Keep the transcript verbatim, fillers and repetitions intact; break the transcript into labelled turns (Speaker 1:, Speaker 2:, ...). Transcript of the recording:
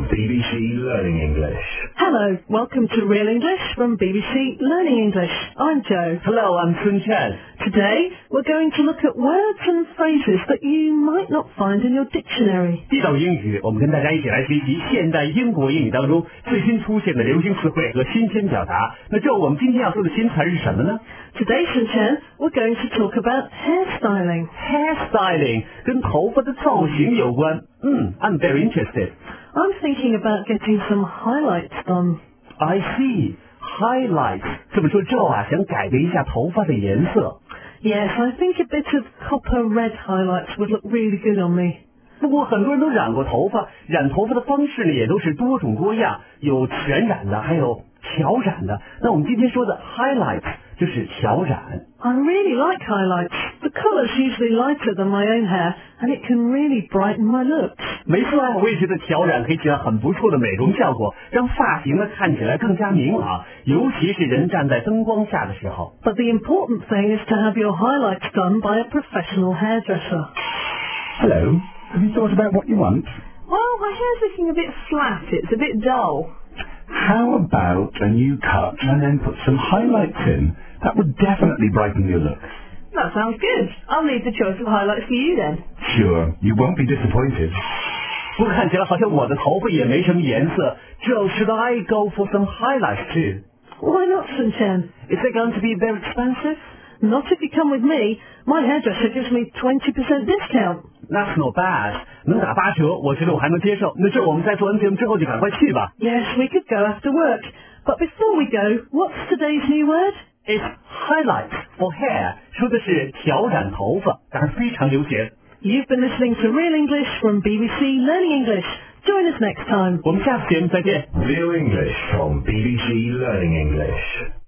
Speaker 1: B B C Learning English.
Speaker 2: Hello, welcome to Real English from B B C Learning English. I'm Joe.
Speaker 3: Hello, I'm Sun Chen.
Speaker 2: Today, we're going to look at words and phrases that you might not find in your dictionary.
Speaker 3: 地道英语，我们跟大家一起来学习现代英国英语当中最新出现的流行词汇和新鲜表达。那这我们今天要说的新词是什么呢？
Speaker 2: Today, Sun Chen, we're going to talk about hairstyling.
Speaker 3: Hairstyling 跟头发的造型有关。嗯 I'm very interested.
Speaker 2: I'm thinking about getting some highlights done.
Speaker 3: I see. Highlights. 这么说之后啊，想改变一下头发的颜色。
Speaker 2: Yes, I think a bit of copper red highlights would look really good on me.
Speaker 3: 不过很多人都染过头发，染头发的方式呢也都是多种多样，有全染的，还有调染的。那我们今天说的 highlights 就是调染。
Speaker 2: I really like highlights. The colour's usually lighter than my own hair, and it can really brighten my looks.
Speaker 3: 没错啊，我也觉得调染可以起到很不错的美容效果，让发型呢看起来更加明朗，尤其是人站在灯光下的时候。
Speaker 2: But the important thing is to have your highlights done by a professional hairdresser.
Speaker 1: Hello. Have you thought about what you want?
Speaker 4: Well, my hair's looking a bit flat. It's a bit dull.
Speaker 1: How about a new cut and then put some highlights in? That would definitely brighten your looks.
Speaker 4: That sounds good. I'll leave the choice of highlights for you then.
Speaker 1: Sure, you won't be disappointed.
Speaker 3: 不过看起来好像我的头发也没什么颜色。Joe, should I go for some highlights too?
Speaker 2: Why not, Sun Chen?
Speaker 3: Is it going to be very expensive?
Speaker 2: Not if you come with me. My hairdresser gives me twenty percent discount.
Speaker 3: That's not bad. 能打八折，我觉得我还能接受。那这我们在做完节目之后就赶快去吧。
Speaker 2: Yes, we could go after work. But before we go, what's today's new word?
Speaker 3: It's highlights for hair， 说的是调染头发，当然非常流行。
Speaker 2: You've been listening to Real English from B B C Learning English. Join us next time.
Speaker 3: 我们下次节目再见。
Speaker 1: Real English from B B C Learning English.